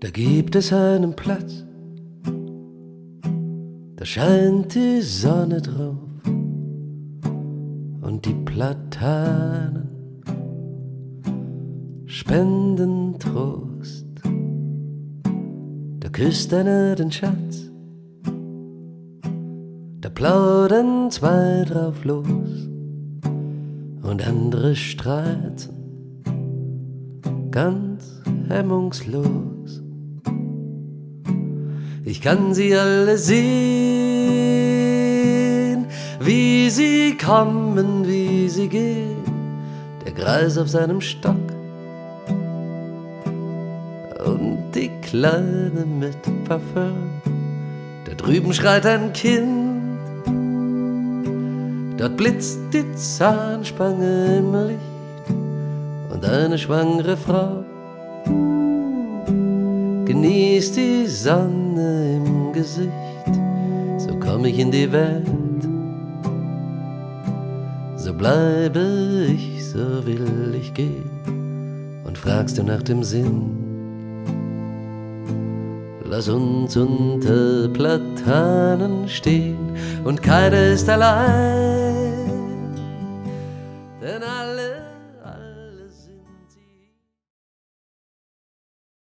Da gibt es einen Platz, da scheint die Sonne drauf und die Platanen spenden Trost. Da küsst einer den Schatz, da plaudern zwei drauf los und andere streiten ganz hemmungslos. Ich kann sie alle sehen, wie sie kommen, wie sie gehen, der Greis auf seinem Stock und die Kleine mit Parfüm. Da drüben schreit ein Kind, dort blitzt die Zahnspange im Licht und eine schwangere Frau genießt die Sonne im Gesicht. So komm ich in die Welt, so bleibe ich, so will ich gehen. Und fragst du nach dem Sinn, lass uns unter Platanen stehen und keiner ist allein, denn alle